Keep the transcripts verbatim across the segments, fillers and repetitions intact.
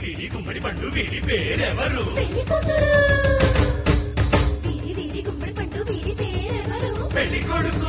వీరి గుమ్మడి పండు వీరి పేరెవరు? పెళ్లి కూతురు. వీరి వీరి గుమ్మడి పండు వీరి పేరెవరు? పెళ్లి కొడుకు.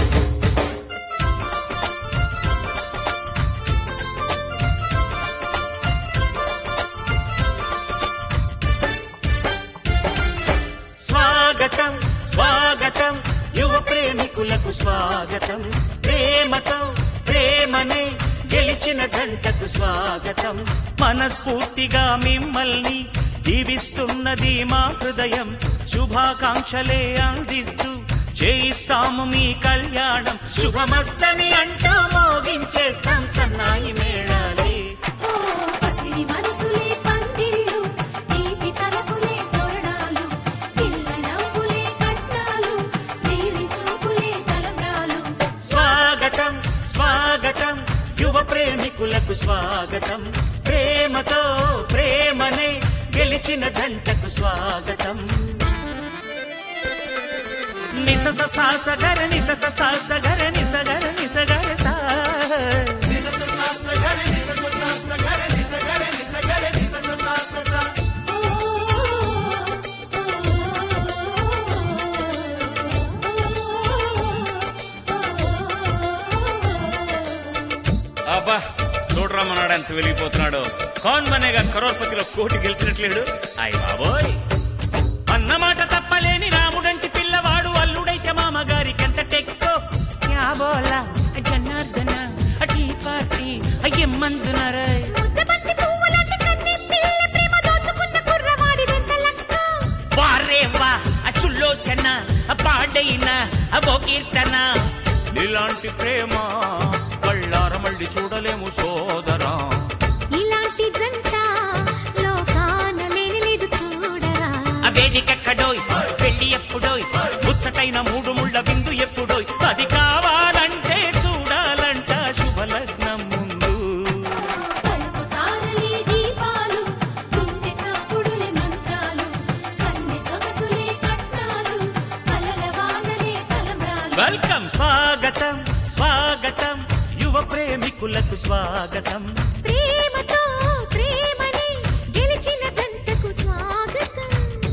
స్వాగతం స్వాగతం యువ ప్రేమికులకు స్వాగతం, ప్రేమతో ప్రేమనే గెలిచిన జంటకు స్వాగతం. మనస్ఫూర్తిగా మిమ్మల్ని దీవిస్తున్నది మా హృదయం, శుభాకాంక్షలే అందిస్తూ చేయిస్తాము మీ కళ్యాణం. శుభమస్తని అంటూ మోగించేస్తాం సన్నాయి మేళాలే. ఓ పసిడి మనసులే పందిళ్ళు, తీపి తలపులే తోరణాలు, పిల్ల నవ్వులే కట్నాలు, నీలి చూపులే తలంబ్రాలు. స్వాగతం స్వాగతం యువ ప్రేమికులకు స్వాగతం, ప్రేమతో ప్రేమనే గెలిచిన జంటకు స్వాగతం. నిసస సాసగర నిసస సాసగర నిసగర నిసగర సా నిసస సాసగర నిసస సాసగర నిసగర నిసగర నిసస సాసస. ఓ అబ్బా చూడరమ్మన్నాడు ఎంత వెలిగిపోతున్నాడు. కౌన్ బనేగా కరోర్పతిలో కోటి గెలిచినట్లేడు. అయ్య బాబోయ్, అన్నమాట తప్పలేని రాముడంటి పిల్లవాడు అల్లుడైతే మామగారికి ఎంత టెక్కో. యాబోలా జనార్దన టీ పార్టీ అయ్యమ్మందునరే. ముద్దబంతి పువ్వులాంటి కన్నె పిల్ల ప్రేమ దోచుకున్న కుర్రవాడి వెన్నెలక్క. వారే వా అచుల్లోచన పాడైన అబో కీర్తన. ఇలాంటి ప్రేమ కళ్ళార మళ్ళీ చూడలేము సోదరా. ఇలాంటి జంట లోకాన లేని లేదు చూడరా. ఆ వేదికెక్కడోయ్ పెళ్లి ఎప్పుడోయ్, ముచ్చటైన మూడు ముళ్ళ విందు ఎప్పుడోయ్. అది కావాలంటే చూడాలంట శుభలగ్నం ముందు. పలుకు తారలే దీపాలు, గుండె చప్పుడులే మంత్రాలు, కన్నె సొగసులే కట్నాలు, కలల వానలే తలంబ్రాలు. వెల్కమ్ స్వాగతం స్వాగతం యువ ప్రేమికులకు స్వాగతం, ప్రేమతో ప్రేమని గెలిచిన జంటకు స్వాగతం.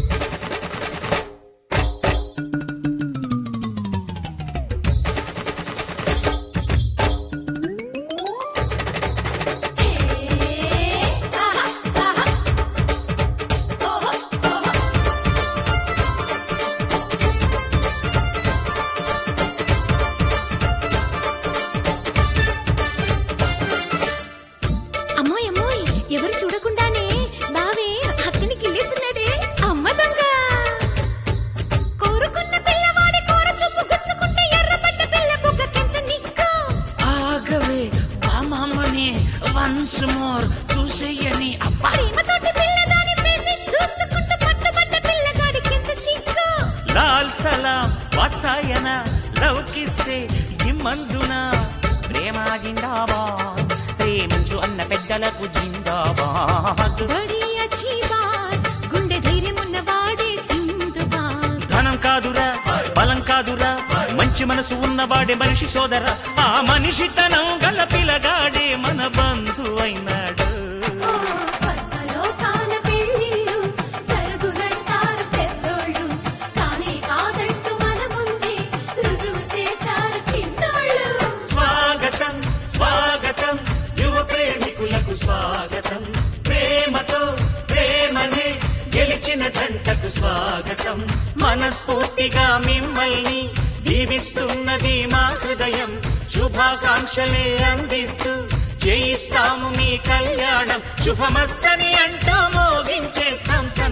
అమ్మోయ్ అమ్మోయ్, ఎవరు చూడకుండానే బావే అతనికి గిల్లేస్తున్నాడే. అమ్మ దొంగ కోరుకున్న పిల్లవాడి కోర చూపు గుచ్చుకుంటే ఎర్రబడ్డ పిల్ల బుగ్గకెంత నిక్కో. ఆగవే బామని వన్స్ మోర్ చూసేయని. అబ్బా ప్రేమతోటి పిల్లదాని వేసి చూసుకుంటూ పట్టుబడ్డ పిల్లగాడికెంత సిక్కో. లాల్ సలాం వాత్సాయన లవ్ కిస్సే ఇమ్మందున. ప్రేమ జిందాబాద్ ప్రేమించు అన్న పెద్దలకు జిందాబాద్. బడి అచ్చి బాత్, గుండె ధైర్యమున్న వాడే సింధుబాద్. ధనం కాదురా బలం కాదురా, మంచి మనసు ఉన్నవాడే మనిషి సోదర. ఆ మనిషితనం గల పిలగాడే మన బంధు అయినాడు. ఓ స్వర్గలోకాన పెళ్ళిళ్ళు జరుగునంటారు పెద్దోళ్ళు, కానీ కాదంటూ మన ముందే రుజువు చేశారు చిన్నోళ్ళు. స్వాగతం స్వాగతం యువ ప్రేమికులకు స్వాగతం, ప్రేమతో ప్రేమనే గెలిచిన జంటకు స్వాగతం. మనస్ఫూర్తిగా మిమ్మల్ని దీవిస్తున్నది మా హృదయం, శుభాకాంక్షలే అందిస్తూ చేయిస్తాము మీ కళ్యాణం. శుభమస్తని అంటూ మోగించేస్తాం.